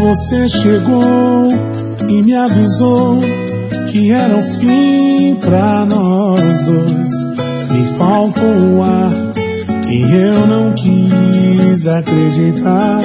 Você chegou e me avisou que era o fim pra nós dois. Me faltou o ar e eu não quis acreditar.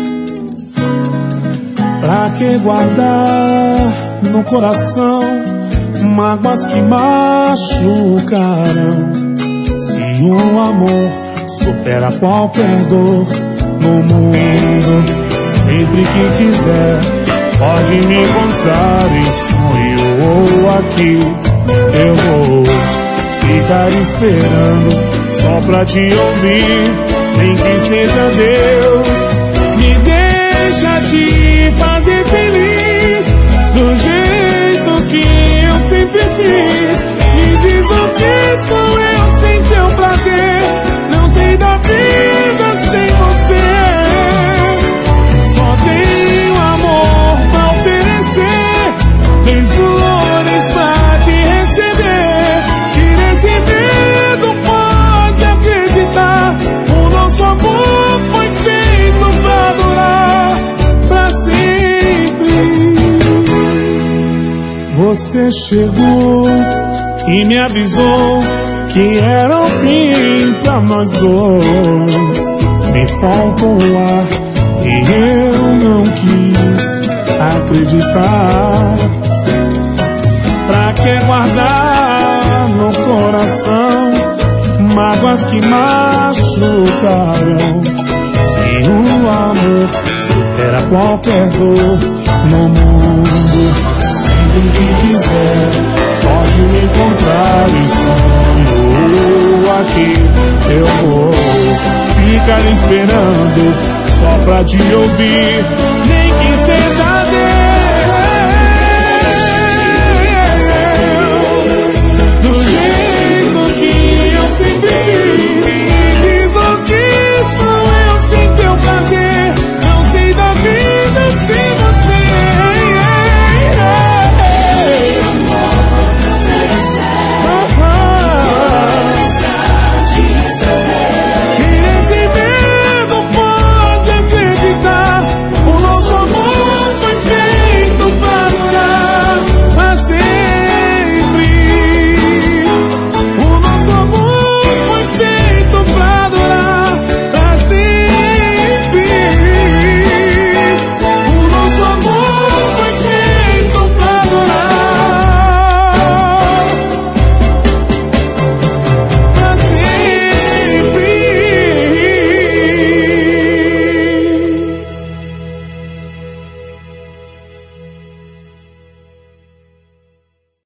Pra que guardar no coração mágoas que machucarão, se o amor supera qualquer dor no mundo? Sempre que quiser pode me encontrar em sonho ou aqui. Eu vou ficar esperando só pra te ouvir, nem que seja Deus. Me deixa te fazer feliz do jeito que eu sempre fiz. Me diz o que sou eu sem teu prazer, não sei da vida sem você. Só tenho amor pra oferecer, tem flores pra te receber. Tira esse medo, pode acreditar, o nosso amor foi feito pra durar pra sempre. Você chegou e me avisou que era o fim pra nós dois. Me faltou o ar e eu não quis acreditar. Pra que guardar no coração mágoas que machucarão, se o amor supera qualquer dor no mundo? Sempre que quiser pode me encontrar em sonho ou aqui. Eu vou ficar esperando só pra te ouvir, nem